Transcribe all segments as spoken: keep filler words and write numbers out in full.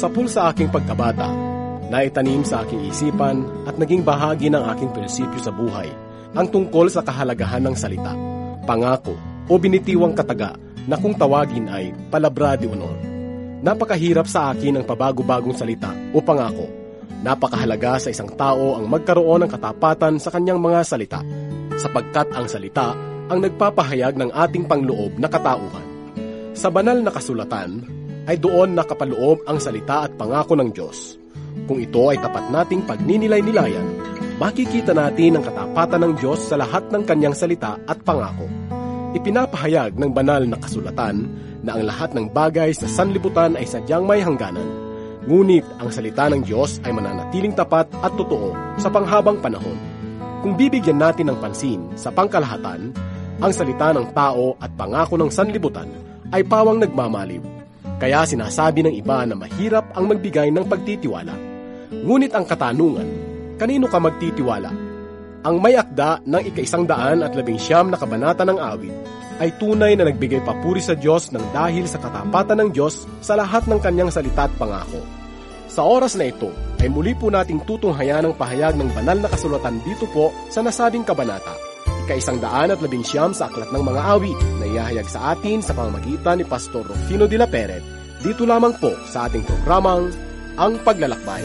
Sapul sa aking pagkabata, naitanim sa aking isipan at naging bahagi ng aking prinsipyo sa buhay ang tungkol sa kahalagahan ng salita, pangako o binitiwang kataga na kung tawagin ay palabra de honor. Napakahirap sa akin ang pabago-bagong salita o pangako. Napakahalaga sa isang tao ang magkaroon ng katapatan sa kanyang mga salita, sapagkat ang salita ang nagpapahayag ng ating pangloob na katauhan. Sa banal na kasulatan, ay doon nakapaloob ang salita at pangako ng Diyos. Kung ito ay tapat nating pagninilay-nilayan, makikita natin ang katapatan ng Diyos sa lahat ng kanyang salita at pangako. Ipinapahayag ng banal na kasulatan na ang lahat ng bagay sa sanlibutan ay sadyang may hangganan. Ngunit ang salita ng Diyos ay mananatiling tapat at totoo sa panghabang panahon. Kung bibigyan natin ng pansin sa pangkalahatan, ang salita ng tao at pangako ng sanlibutan ay pawang nagmamaliw. Kaya sinasabi ng iba na mahirap ang magbigay ng pagtitiwala. Ngunit ang katanungan, kanino ka magtitiwala? Ang may akda ng ika-isang daan at labing siyam na kabanata ng awit ay tunay na nagbigay papuri sa Diyos ng dahil sa katapatan ng Diyos sa lahat ng kanyang salita at pangako. Sa oras na ito, ay muli po nating tutunghayan ang pahayag ng banal na kasulatan dito po sa nasabing kabanata. Ika-isang daan at labing siyam sa Aklat ng Mga Awit na ihahayag sa atin sa pamamagitan ni Pastor Rufino de la Peret. Dito lamang po sa ating programang Ang Paglalakbay.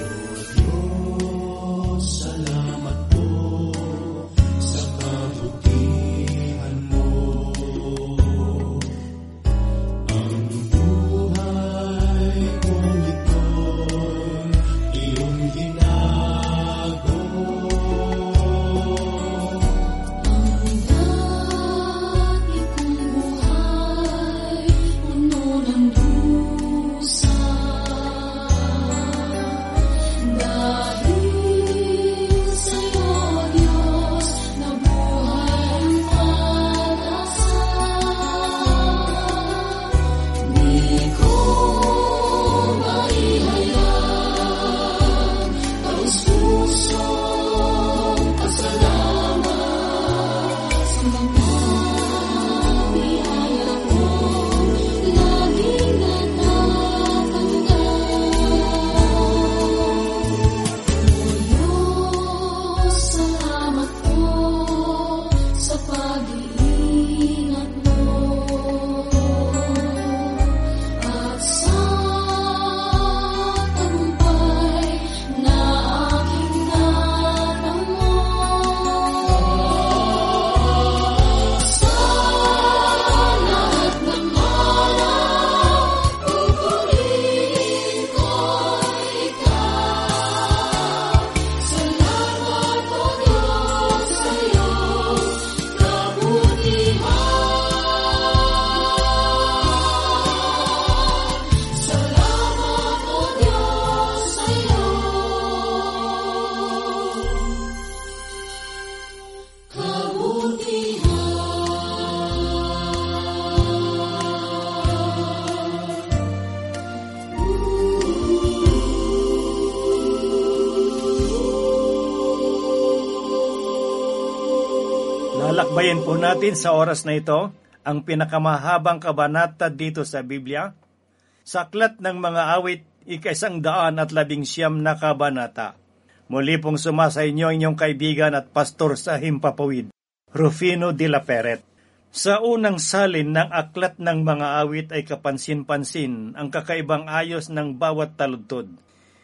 Lalakbayin po natin sa oras na ito ang pinakamahabang kabanata dito sa Biblia, sa Aklat ng Mga Awit, ika-isang daan at labing siyam na kabanata. Muli pong sumasa inyo inyong kaibigan at pastor sa Himpapawid, Rufino de la Peret. Sa unang salin ng Aklat ng Mga Awit ay kapansin-pansin ang kakaibang ayos ng bawat taludtod.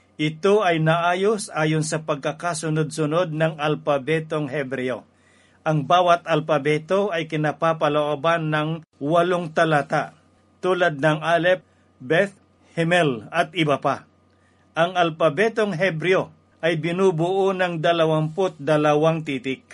Ito ay naayos ayon sa pagkakasunod-sunod ng alpabetong Hebreo. Ang bawat alpabeto ay kinapapalooban ng walong talata, tulad ng Aleph, Beth, Himel at iba pa. Ang alpabetong Hebreo ay binubuo ng dalawamput dalawang titik.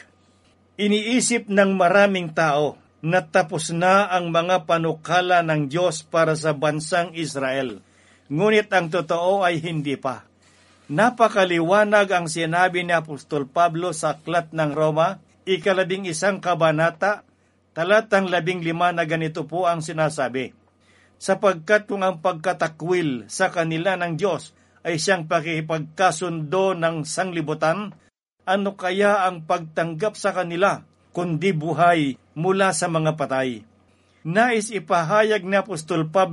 Iniisip ng maraming tao na tapos na ang mga panukala ng Diyos para sa bansang Israel. Ngunit ang totoo ay hindi pa. Napakaliwanag ang sinabi ni Apostol Pablo sa Aklat ng Roma, ikalabing isang kabanata, talatang labing lima na ganito po ang sinasabi. Sapagkat kung ang pagkatakwil sa kanila ng Diyos ay siyang pakipagkasundo ng sanglibutan, ano kaya ang pagtanggap sa kanila, kundi buhay mula sa mga patay? Nais ipahayag ni Apostol Pablo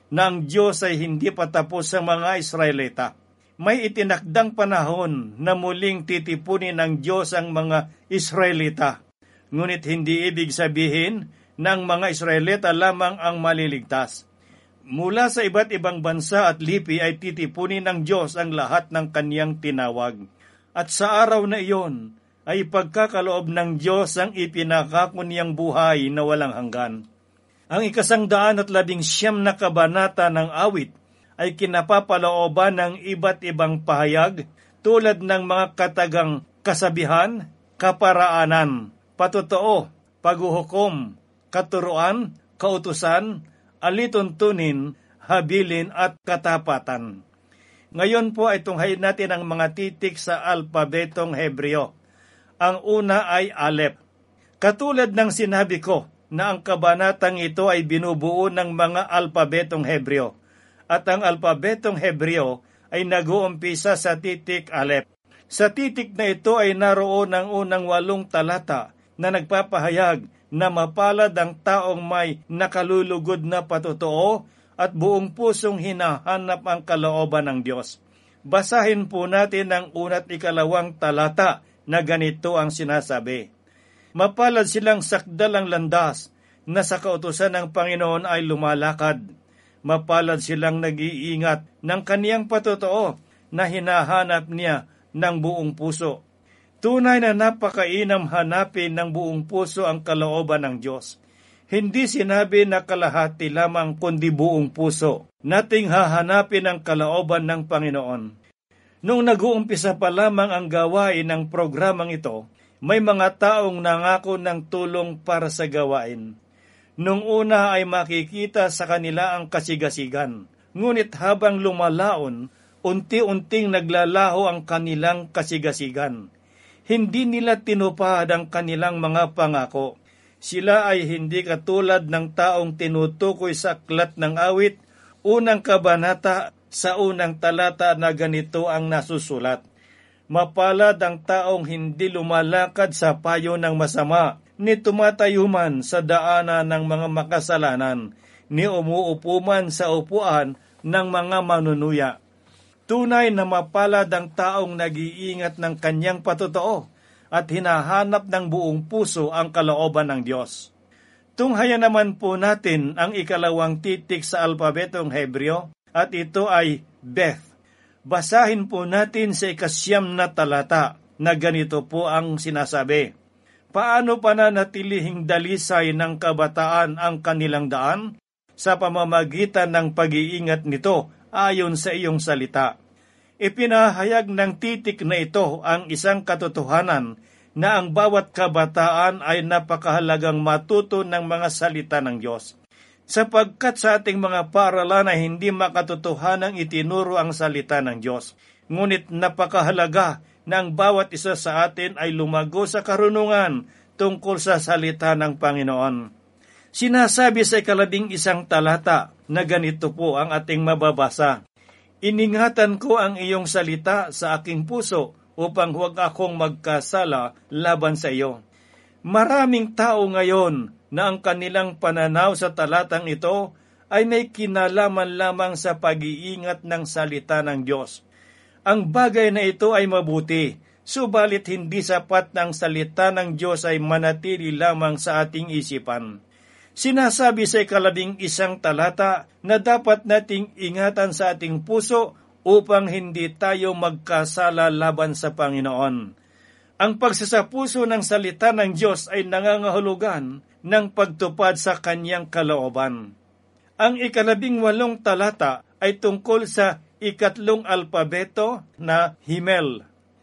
na ang Diyos ay hindi pa tapos sa mga Israelita. May itinakdang panahon na muling titipunin ng Diyos ang mga Israelita. Ngunit hindi ibig sabihin na ang mga Israelita lamang ang maliligtas. Mula sa iba't ibang bansa at lipi ay titipunin ng Diyos ang lahat ng Kaniyang tinawag. At sa araw na iyon ay pagkakaloob ng Diyos ang ipinakako niyang buhay na walang hanggan. Ang ikasangdaan at labing siyam na kabanata ng awit ay kinapapalooban ng iba't ibang pahayag tulad ng mga katagang kasabihan, kaparaanan, patotoo, paghuhukom, katuruan, kautusan, alituntunin, habilin at katapatan. Ngayon po ay tunghayin natin ang mga titik sa alpabetong Hebreo. Ang una ay Aleph. Katulad ng sinabi ko na ang kabanatang ito ay binubuo ng mga alpabetong Hebreo. At ang alpabetong Hebreo ay nag-uumpisa sa titik Aleph. Sa titik na ito ay naroon ang unang walong talata na nagpapahayag na mapalad ang taong may nakalulugod na patotoo at buong pusong hinahanap ang kalooban ng Diyos. Basahin po natin ang una't ikalawang talata na ganito ang sinasabi. Mapalad silang sakdalang landas na sa kautusan ng Panginoon ay lumalakad. Mapalad silang nag-iingat ng kaniyang patotoo na hinahanap niya ng buong puso. Tunay na napakainam hanapin ng buong puso ang kalooban ng Diyos. Hindi sinabi na kalahati lamang kundi buong puso. Nating hahanapin ang kalooban ng Panginoon. Nung nag-uumpisa pa lamang ang gawain ng programang ito, may mga taong nangako ng tulong para sa gawain. Nung una ay makikita sa kanila ang kasigasigan. Ngunit habang lumalaon, unti-unting naglalaho ang kanilang kasigasigan. Hindi nila tinupad ang kanilang mga pangako. Sila ay hindi katulad ng taong tinutukoy sa aklat ng awit, unang kabanata sa unang talata na ganito ang nasusulat. Mapalad ang taong hindi lumalakad sa payo ng masama, ni tumatayuman sa daanan ng mga makasalanan, ni umuupo man sa upuan ng mga manunuya. Tunay na mapalad ang taong nag-iingat ng kanyang patotoo at hinahanap ng buong puso ang kalooban ng Diyos. Tunghayan naman po natin ang ikalawang titik sa alpabetong Hebreo at ito ay Beth. Basahin po natin sa ikasyam na talata na ganito po ang sinasabi. Paano pananatilihing dalisay ng kabataan ang kanilang daan? Sa pamamagitan ng pag-iingat nito ayon sa iyong salita. Ipinahayag ng titik na ito ang isang katotohanan na ang bawat kabataan ay napakahalagang matuto ng mga salita ng Diyos. Sapagkat sa ating mga paaralan ay hindi makatotohanang itinuro ang salita ng Diyos. Ngunit napakahalaga na ang bawat isa sa atin ay lumago sa karunungan tungkol sa salita ng Panginoon. Sinasabi sa ikalabing isang talata na ganito po ang ating mababasa. Iningatan ko ang iyong salita sa aking puso upang huwag akong magkasala laban sa iyo. Maraming tao ngayon na ang kanilang pananaw sa talatang ito ay may kinalaman lamang sa pag-iingat ng salita ng Diyos. Ang bagay na ito ay mabuti, subalit hindi sapat ng salita ng Diyos ay manatili lamang sa ating isipan. Sinasabi sa ikalabing isang talata na dapat nating ingatan sa ating puso upang hindi tayo magkasala laban sa Panginoon. Ang pagsasapuso ng salita ng Diyos ay nangangahulugan ng pagtupad sa kanyang kalooban. Ang ikalabing walong talata ay tungkol sa ikatlong alpabeto na Himel.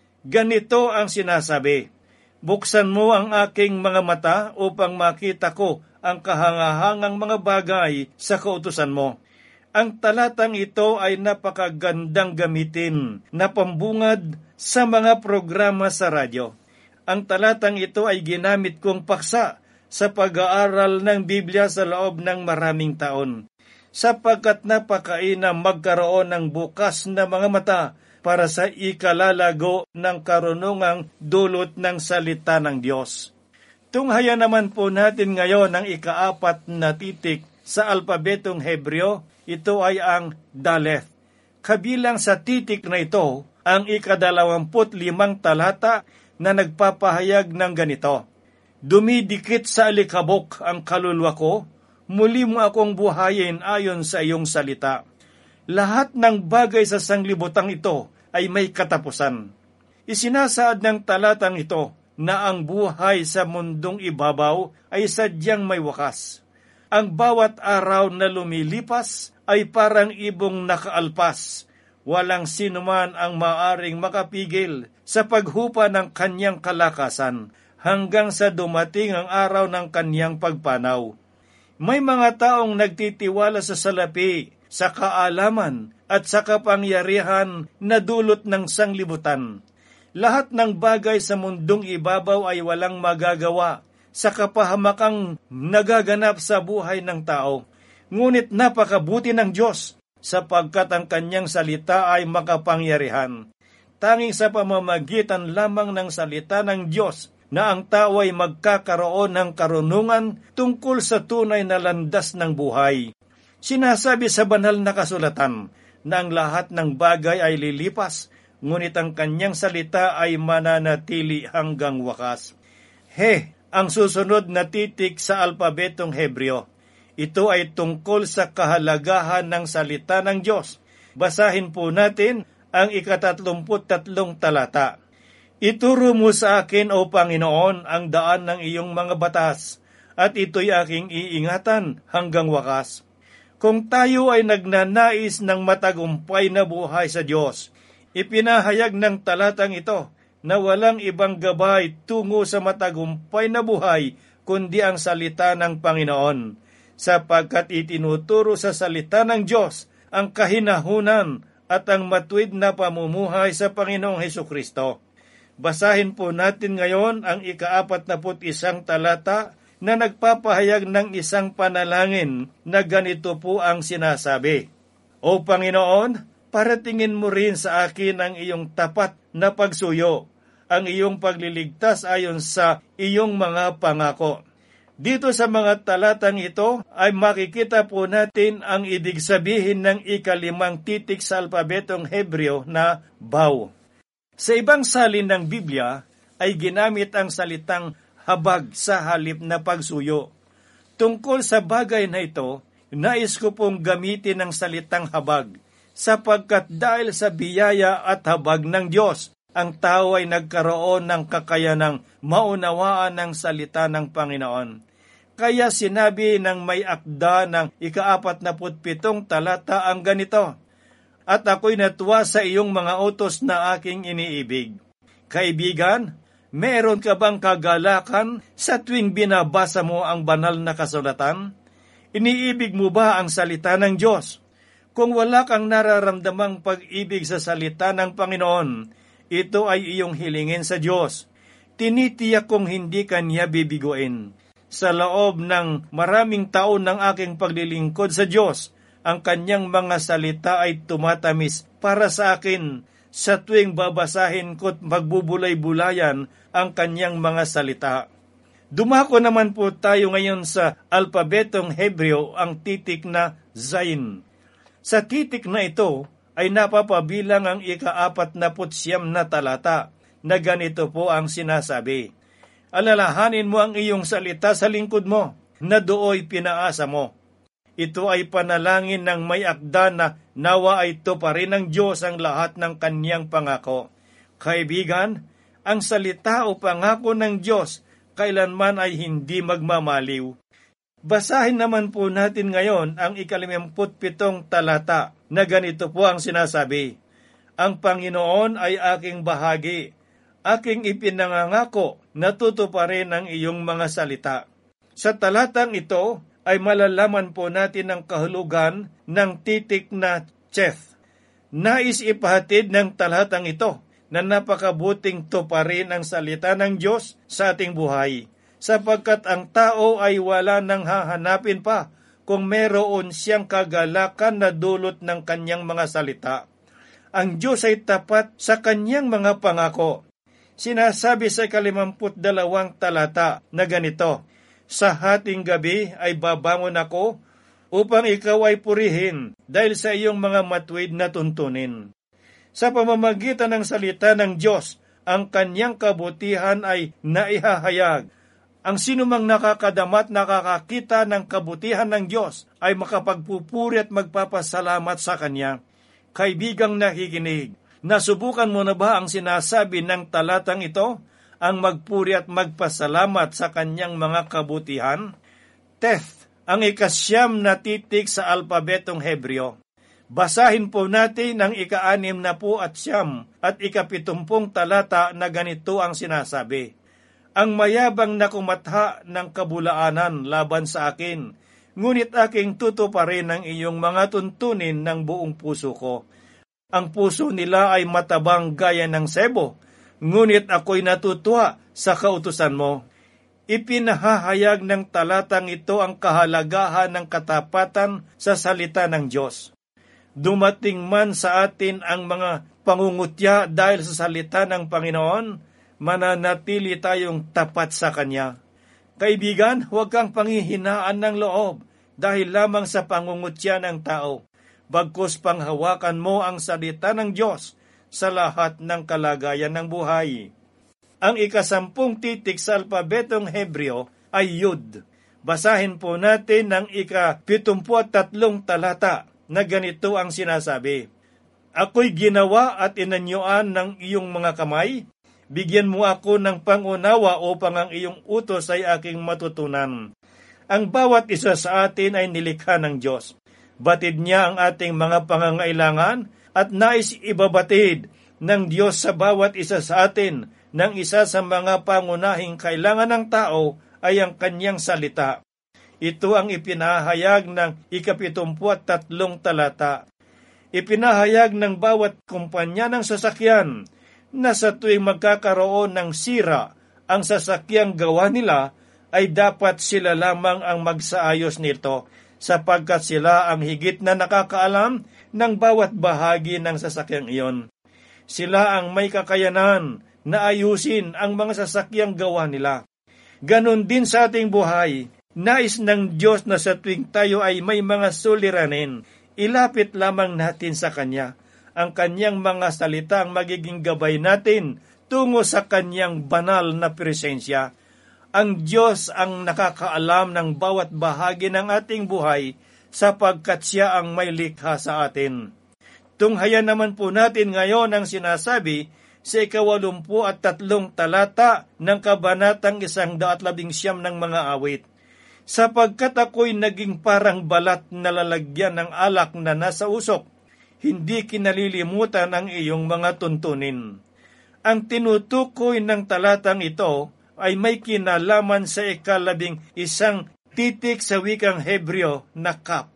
Ganito ang sinasabi, buksan mo ang aking mga mata upang makita ko ang kahangahangang mga bagay sa kautusan mo. Ang talatang ito ay napakagandang gamitin na pambungad sa mga programa sa radyo. Ang talatang ito ay ginamit kong paksa sa pag-aaral ng Biblia sa loob ng maraming taon, sapagkat napakainam magkaroon ng bukas na mga mata para sa ikalalago ng karunungang dulot ng salita ng Diyos. Tunghayan naman po natin ngayon ang ikaapat na titik sa alpabetong Hebreo, ito ay ang Daleth. Kabilang sa titik na ito, ang ikadalawamput limang talata na nagpapahayag ng ganito, "Dumidikit sa alikabok ang kaluluwa ko, muli mo akong buhayin ayon sa iyong salita." Lahat ng bagay sa sanglibutang ito ay may katapusan. Isinasaad ng talatang ito na ang buhay sa mundong ibabaw ay sadyang may wakas. Ang bawat araw na lumilipas ay parang ibong nakaalpas. Walang sinuman ang maaring makapigil sa paghupa ng kanyang kalakasan hanggang sa dumating ang araw ng kanyang pagpanaw. May mga taong nagtitiwala sa salapi, sa kaalaman at sa kapangyarihan na dulot ng sanglibutan. Lahat ng bagay sa mundong ibabaw ay walang magagawa sa kapahamakang nagaganap sa buhay ng tao. Ngunit napakabuti ng Diyos sapagkat ang kanyang salita ay makapangyarihan. Tanging sa pamamagitan lamang ng salita ng Diyos na ang tao ay magkakaroon ng karunungan tungkol sa tunay na landas ng buhay. Sinasabi sa banal na kasulatan na ang lahat ng bagay ay lilipas, ngunit ang kanyang salita ay mananatili hanggang wakas. He, ang susunod na titik sa alpabetong Hebreo. Ito ay tungkol sa kahalagahan ng salita ng Diyos. Basahin po natin ang ikatatlumput tatlong talata. "Ituro mo sa akin, O Panginoon, ang daan ng iyong mga batas, at ito'y aking iingatan hanggang wakas." Kung tayo ay nagnanais ng matagumpay na buhay sa Diyos, ipinahayag ng talatang ito na walang ibang gabay tungo sa matagumpay na buhay kundi ang salita ng Panginoon, sapagkat itinuturo sa salita ng Diyos ang kahinahunan at ang matuwid na pamumuhay sa Panginoong Hesukristo. Basahin po natin ngayon ang ikaapat na put isang talata na nagpapahayag ng isang panalangin na ganito po ang sinasabi, "O Panginoon, paratingin mo rin sa akin ang iyong tapat na pagsuyo, ang iyong pagliligtas ayon sa iyong mga pangako." Dito sa mga talatang ito ay makikita po natin ang ibig sabihin ng ikalimang titik sa alpabetong Hebreo na Baw. Sa ibang salin ng Biblia ay ginamit ang salitang habag sa halip na pagsuyo. Tungkol sa bagay na ito, nais ko pong gamitin ang salitang habag, sapagkat dahil sa biyaya at habag ng Diyos, ang tao ay nagkaroon ng kakayanang maunawaan ng salita ng Panginoon. Kaya sinabi ng may akda ng ikaapat na putpitong talata ang ganito, "At ako'y natuwa sa iyong mga utos na aking iniibig." Kaibigan, meron ka bang kagalakan sa tuwing binabasa mo ang banal na kasulatan? Iniibig mo ba ang salita ng Diyos? Kung wala kang nararamdamang pag-ibig sa salita ng Panginoon, ito ay iyong hilingin sa Diyos. Tinitiyak kong hindi kanya bibiguin. Sa loob ng maraming taon ng aking paglilingkod sa Diyos, ang kanyang mga salita ay tumatamis para sa akin sa tuwing babasahin ko't magbubulay-bulayan ang kanyang mga salita. Dumako naman po tayo ngayon sa alpabetong Hebreo, ang titik na Zayin. Sa titik na ito ay napapabilang ang ikaapat na putsyam na talata na ganito po ang sinasabi, "Alalahanin mo ang iyong salita sa lingkod mo, na dooy pinaasa mo." Ito ay panalangin ng may akda na nawa ay tuparin ng Diyos ang lahat ng kanyang pangako. Kaibigan, ang salita o pangako ng Diyos kailanman ay hindi magmamaliw. Basahin naman po natin ngayon ang ikalimamput pitong talata na ganito po ang sinasabi, "Ang Panginoon ay aking bahagi, aking ipinangangako na tutuparin ang iyong mga salita." Sa talatang ito ay malalaman po natin ang kahulugan ng titik na Cheth. Nais ipahatid ng talatang ito na napakabuting tuparin ang salita ng Diyos sa ating buhay, sapagkat ang tao ay wala nang hahanapin pa kung meron siyang kagalakan na dulot ng kanyang mga salita. Ang Diyos ay tapat sa kanyang mga pangako. Sinasabi sa ikalimamput dalawang talata na ganito, "Sa hating gabi ay babangon ako upang ikaw ay purihin dahil sa iyong mga matuwid na tuntunin. Sa pamamagitan ng salita ng Diyos, ang kanyang kabutihan ay naihahayag. Ang sinumang nakakadama at nakakakita ng kabutihan ng Diyos ay makapagpupuri at magpapasalamat sa Kanya. Kaibigang nakikinig, nasubukan mo na ba ang sinasabi ng talatang ito? Ang magpuri at magpasalamat sa Kanyang mga kabutihan? Teth, ang ikasyam na titik sa alpabetong Hebreo. Basahin po natin ang ika-anim na po at siyam at ikapitumpong talata na ganito ang sinasabi. Ang mayabang na kumatha ng kabulaanan laban sa akin, ngunit aking tutuparin ang iyong mga tuntunin ng buong puso ko. Ang puso nila ay matabang gaya ng sebo, ngunit ako'y natutuwa sa kautusan mo. Ipinahahayag ng talatang ito ang kahalagahan ng katapatan sa salita ng Diyos. Dumating man sa atin ang mga pangungutya dahil sa salita ng Panginoon, mananatili tayong tapat sa Kanya. Kaibigan, huwag kang panghihinaan ng loob dahil lamang sa pangungutya ng tao. Bagkus panghawakan mo ang salita ng Diyos sa lahat ng kalagayan ng buhay. Ang ikasampung titik sa alpabetong Hebreo ay Yud. Basahin po natin ang ika-pitumpu at tatlong talata na ganito ang sinasabi. Ako'y ginawa at inanyuan ng iyong mga kamay. Bigyan mo ako ng pangunawa upang ang iyong utos ay aking matutunan. Ang bawat isa sa atin ay nilikha ng Diyos. Batid niya ang ating mga pangangailangan at nais ibabatid ng Diyos sa bawat isa sa atin ng isa sa mga pangunahing kailangan ng tao ay ang kanyang salita. Ito ang ipinahayag ng ikapitumpu at tatlong talata. Ipinahayag ng bawat kumpanya ng sasakyan na sa tuwing magkakaroon ng sira ang sasakyang gawa nila ay dapat sila lamang ang magsaayos nito sapagkat sila ang higit na nakakaalam ng bawat bahagi ng sasakyang iyon. Sila ang may kakayanan na ayusin ang mga sasakyang gawa nila. Ganon din sa ating buhay. Nais ng Diyos na sa tuwing tayo ay may mga suliranin, ilapit lamang natin sa Kanya. Ang Kanyang mga salita ang magiging gabay natin tungo sa Kanyang banal na presensya. Ang Diyos ang nakakaalam ng bawat bahagi ng ating buhay sapagkat Siya ang may likha sa atin. Tunghayan naman po natin ngayon ang sinasabi sa ikawalumpu at tatlong talata ng kabanatang isang daat labing siyam ng mga awit. Sapagkat ako'y naging parang balat na lalagyan ng alak na nasa usok, hindi kinalilimutan ang iyong mga tuntunin. Ang tinutukoy ng talatang ito ay may kinalaman sa ikalabing isang titik sa wikang Hebreo na kap.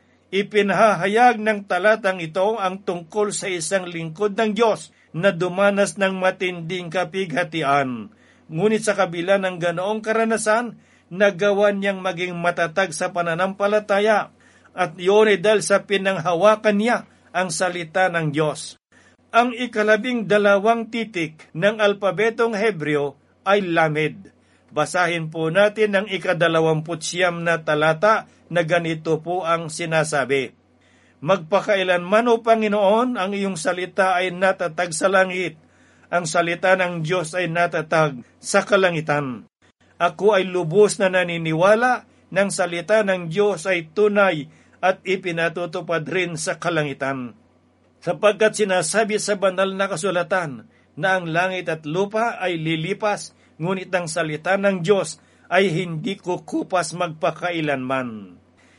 Ipinahayag ng talatang ito ang tungkol sa isang lingkod ng Diyos na dumanas ng matinding kapighatian. Ngunit sa kabila ng ganoong karanasan, nagawa niyang maging matatag sa pananampalataya at iyon ay dahil sa pinanghawakan niya ang salita ng Diyos. Ang ikalabing dalawang titik ng alpabetong Hebreo ay Lamed. Basahin po natin ang ikadalawamputsyam na talata na ganito po ang sinasabi. Magpakailanman o Panginoon, ang iyong salita ay natatag sa langit. Ang salita ng Diyos ay natatag sa kalangitan. Ako ay lubos na naniniwala ng salita ng Diyos ay tunay at ipinatutupad rin sa kalangitan. Sapagkat sinasabi sa banal na kasulatan na ang langit at lupa ay lilipas, ngunit ang salita ng Diyos ay hindi kukupas magpakailanman.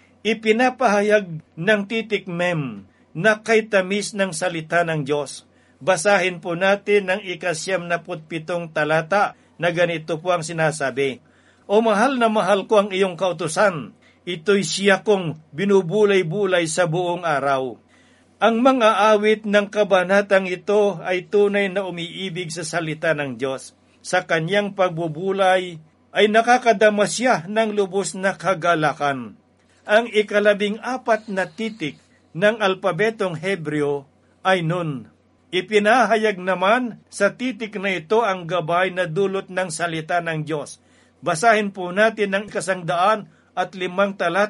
Ipinapahayag ng titik mem na kay tamis ng salita ng Diyos. Basahin po natin ang ikasyam na putpitong talata na ganito po ang sinasabi. O mahal na mahal ko ang iyong kautusan, ito'y siya kong binubulay-bulay sa buong araw. Ang mga awit ng kabanatang ito ay tunay na umiibig sa salita ng Diyos. Sa kanyang pagbubulay ay nakakadama siya ng lubos na kagalakan. Ang ikalabing apat na titik ng alpabetong Hebreo ay Nun. Ipinahayag naman sa titik na ito ang gabay na dulot ng salita ng Diyos. Basahin po natin ang kasangdaan at limang talata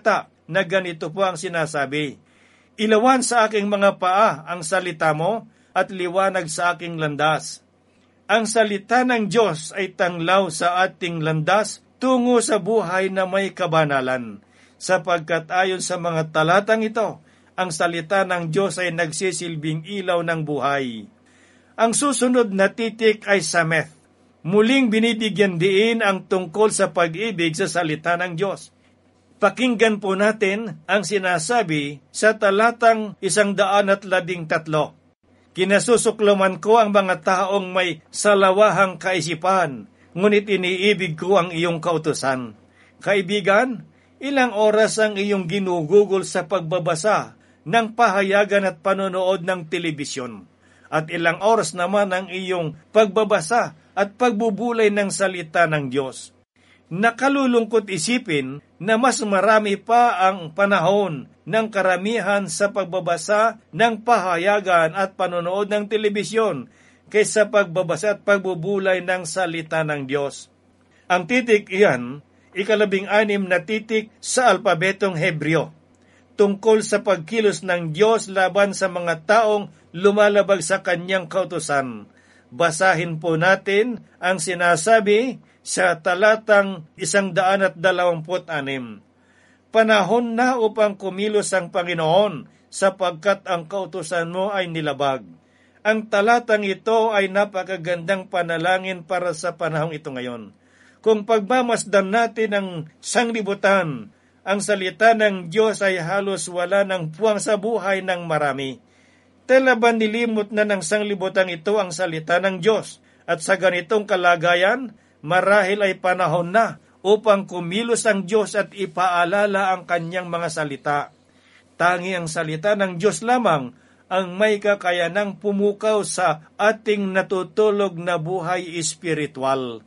na ganito po ang sinasabi, ilawan sa aking mga paa ang salita mo at liwanag sa aking landas. Ang salita ng Diyos ay tanglaw sa ating landas tungo sa buhay na may kabanalan, sapagkat ayon sa mga talatang ito, ang salita ng Diyos ay nagsisilbing ilaw ng buhay. Ang susunod na titik ay Sameth. Muling binibigyan diin ang tungkol sa pag-ibig sa salita ng Diyos. Pakinggan po natin ang sinasabi sa talatang isang daan at labing tatlo. Kinasusukluman ko ang mga taong may salawahang kaisipan, ngunit iniibig ko ang iyong kautusan. Kaibigan, ilang oras ang iyong ginugugol sa pagbabasa ng pahayagan at panonood ng telebisyon, at ilang oras naman ang iyong pagbabasa at pagbubulay ng salita ng Diyos. Nakalulungkot isipin na mas marami pa ang panahon ng karamihan sa pagbabasa ng pahayagan at panonood ng telebisyon kaysa pagbabasa at pagbubulay ng salita ng Diyos. Ang titik iyan, ikalabing anim na titik sa alpabetong Hebreo, tungkol sa pagkilos ng Diyos laban sa mga taong lumalabag sa kanyang kautusan. Basahin po natin ang sinasabi sa talatang isang daan at dalawamput anim. Panahon na upang kumilos ang Panginoon, sapagkat ang kautusan mo ay nilabag. Ang talatang ito ay napakagandang panalangin para sa panahong ito ngayon. Kung pagmamasdan natin ang sanglibutan, ang salita ng Diyos ay halos wala ng puwang sa buhay ng marami. Tela ba nilimot na ng sanglibutan ito ang salita ng Diyos? At sa ganitong kalagayan, marahil ay panahon na upang kumilos ang Diyos at ipaalala ang kanyang mga salita. Tangi ang salita ng Diyos lamang ang may kakayanang pumukaw sa ating natutulog na buhay espiritual.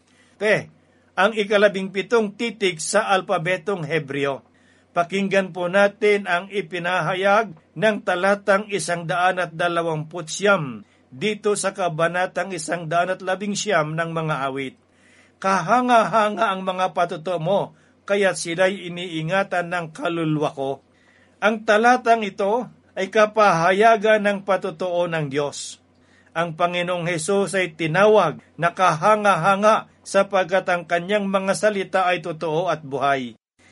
Te, ang ikalabing pitong titik sa alpabetong Hebreo. Pakinggan po natin ang ipinahayag ng talatang isang daan at dalawamput siyam dito sa kabanatang isang daan at labing siyam ng mga awit. Kahanga-hanga ang mga patuto mo, kaya't sila'y iniingatan ng kaluluwa ko. Ang talatang ito ay kapahayagan ng patutuo ng Diyos. Ang Panginoong Hesus ay tinawag na kahanga-hanga sapagkat ang kanyang mga salita ay totoo at buhay.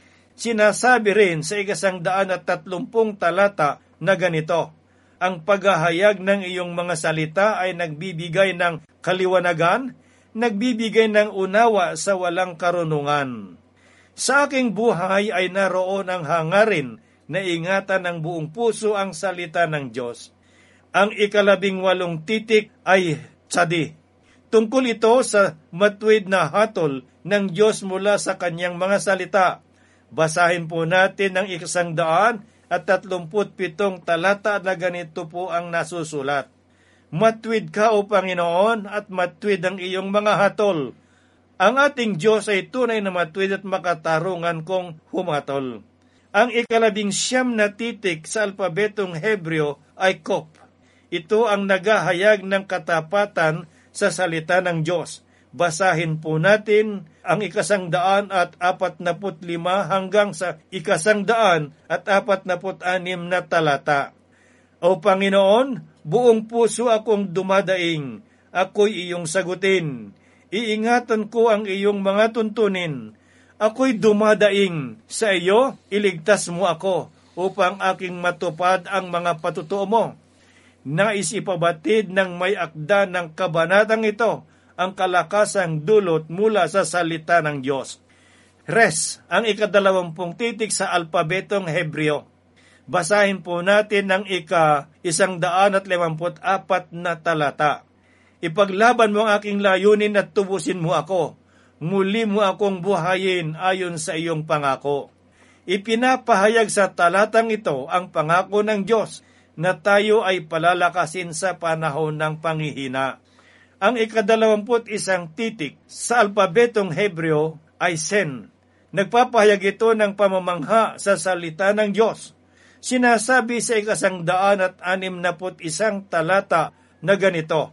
Sinasabi rin sa ikasang daan at tatlumpung talata na ganito, ang paghahayag ng iyong mga salita ay nagbibigay ng kaliwanagan, nagbibigay ng unawa sa walang karunungan. Sa aking buhay ay naroon ang hangarin na ingatan ng buong puso ang salita ng Diyos. Ang ikalabing walong titik ay tsadi. Tungkol ito sa matuwid na hatol ng Diyos mula sa kanyang mga salita. Basahin po natin ang ikasang daan at tatlumput pitong talata na ganito po ang nasusulat. Matuwid ka, O Panginoon, at matuwid ang iyong mga hatol. Ang ating Diyos ay tunay na matuwid at makatarungan kong humatol. Ang ikalabing siyam na titik sa alpabetong Hebreo ay Kop. Ito ang naghahayag ng katapatan sa salita ng Diyos. Basahin po natin ang ikasang daan at apat naput lima hanggang sa ikasang daan at apat naput anim na talata. O Panginoon, buong puso akong dumadaing, ako'y iyong sagutin. Iingatan ko ang iyong mga tuntunin. Ako'y dumadaing sa iyo, iligtas mo ako, upang aking matupad ang mga patutuo mo. Nais ipabatid ng may akda ng kabanatang ito ang kalakasang dulot mula sa salita ng Diyos. Res, ang ikadalawampung titik sa alpabetong Hebreo. Basahin po natin ang ika isang daan at limamput apat na talata. Ipaglaban mo ang aking layunin at tubusin mo ako. Muli mo akong buhayin ayon sa iyong pangako. Ipinapahayag sa talatang ito ang pangako ng Diyos na tayo ay palalakasin sa panahon ng panghihina. Ang ikadalawamput isang titik sa alpabetong Hebreo ay Sen. Nagpapahayag ito ng pamamangha sa salita ng Diyos. Sinasabi sa ikasang daan at anim naput isang talata na ganito,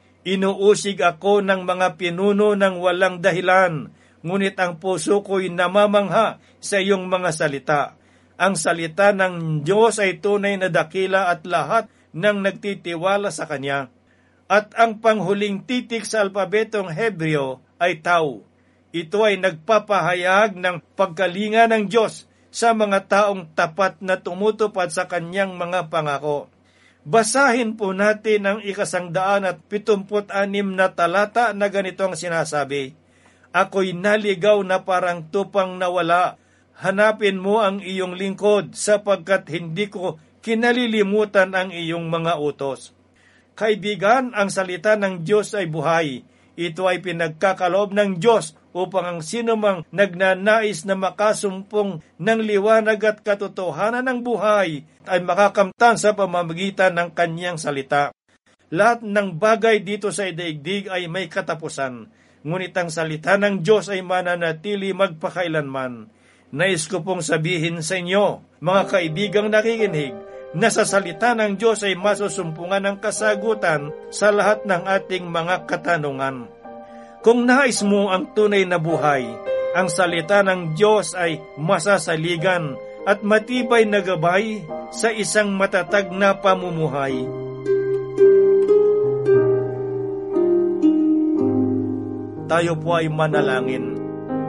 inuusig ako ng mga pinuno ng walang dahilan, ngunit ang puso ko'y namamangha sa iyong mga salita. Ang salita ng Diyos ay tunay na dakila at lahat ng nagtitiwala sa Kanya. At ang panghuling titik sa alpabetong Hebreo ay Tau. Ito ay nagpapahayag ng pagkalinga ng Diyos sa mga taong tapat na tumutupad sa Kanyang mga pangako. Basahin po natin ang ikasangdaan at pitumput anim na talata na ganito ang sinasabi. Ako'y naligaw na parang tupang nawala. Hanapin mo ang iyong lingkod sapagkat hindi ko kinalilimutan ang iyong mga utos. Kaibigan, ang salita ng Diyos ay buhay. Ito ay pinagkakaloob ng Diyos upang ang sinumang nagnanais na makasumpong ng liwanag at katotohanan ng buhay ay makakamtan sa pamamagitan ng Kanyang salita. Lahat ng bagay dito sa daigdig ay may katapusan, ngunit ang salita ng Diyos ay mananatili magpakailanman. Nais ko pong sabihin sa inyo, mga kaibigang nakikinig, na sa salita ng Diyos ay masusumpungan ng kasagutan sa lahat ng ating mga katanungan. Kung nais mo ang tunay na buhay, ang salita ng Diyos ay masasaligan at matibay na gabay sa isang matatag na pamumuhay. Tayo po ay manalangin.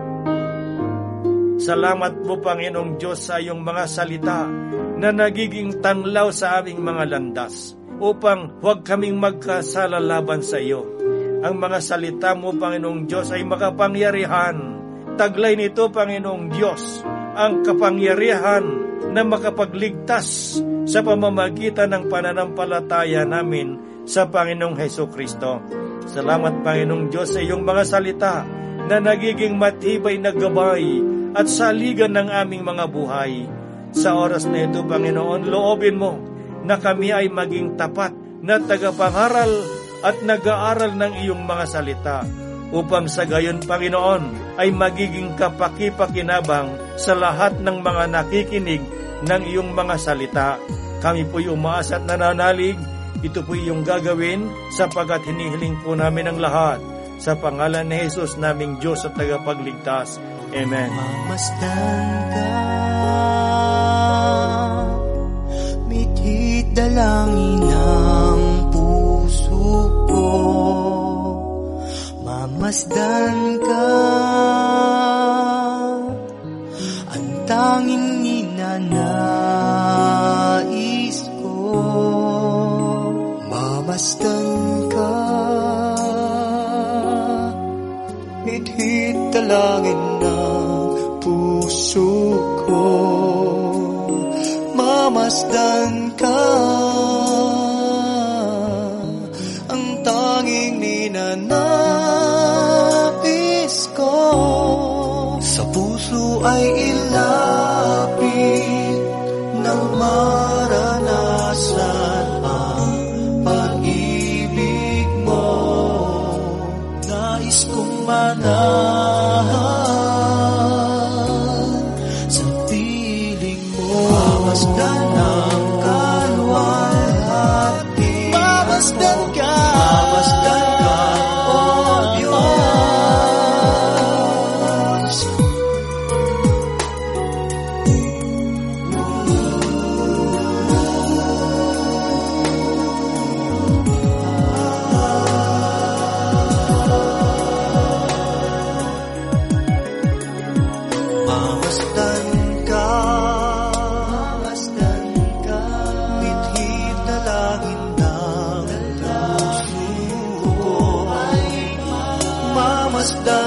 Salamat po, Panginoong Diyos, sa iyong mga salita na nagiging tanlaw sa aming mga landas upang huwag kaming magkasala laban sa iyo. Ang mga salita mo, Panginoong Diyos, ay makapangyarihan. Taglay nito, Panginoong Diyos, ang kapangyarihan na makapagligtas sa pamamagitan ng pananampalataya namin sa Panginoong Hesukristo. Salamat, Panginoong Diyos, sa iyong mga salita na nagiging matibay na gabay at saligan ng aming mga buhay. Sa oras na ito, Panginoon, loobin mo na kami ay maging tapat na tagapangaral at nag-aaral ng iyong mga salita upang sa gayon, Panginoon, ay magiging kapaki-pakinabang sa lahat ng mga nakikinig ng iyong mga salita. Kami po'y umaasa at nananalig. Ito po'y iyong gagawin sapagat hinihiling po namin ang lahat sa pangalan ni Jesus naming Diyos at tagapagligtas. Amen. Mamasdan ka, mithi dalangin ng puso ko. Mamasdan ka, ang tanging ninanais ko. Mamasdan ka, mithi dalangin ng puso ko. Mamasdan ka, ang tanging ninanais ko. Sa puso ay ilapit ng maranasan ang pag-ibig mo. Nais kong manahan sa piling mo. Mamasdan ang kalwalhati. Mamasdan ka, mamasdan ka, oh Diyos. Mamasdan ka, mamasdan ka, mithi dalangin ng puso ko. Mamasdan